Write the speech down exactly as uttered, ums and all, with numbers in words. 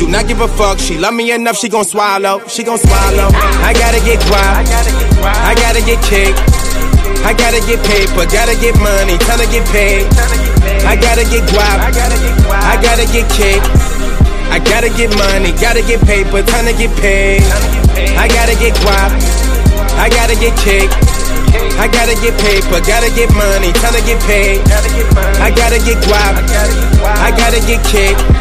do not give a fuck. She love me enough, she gon' swallow. She gon' swallow. I gotta get guap. I gotta get cake. I gotta get paper, gotta get money, time to get paid. I gotta get guap. I gotta get cake. I gotta get money, gotta get paper, time to get paid. I gotta get guap. I gotta get cake. I gotta get paper, gotta get money, time to get paid. I gotta get guap. I gotta get cake.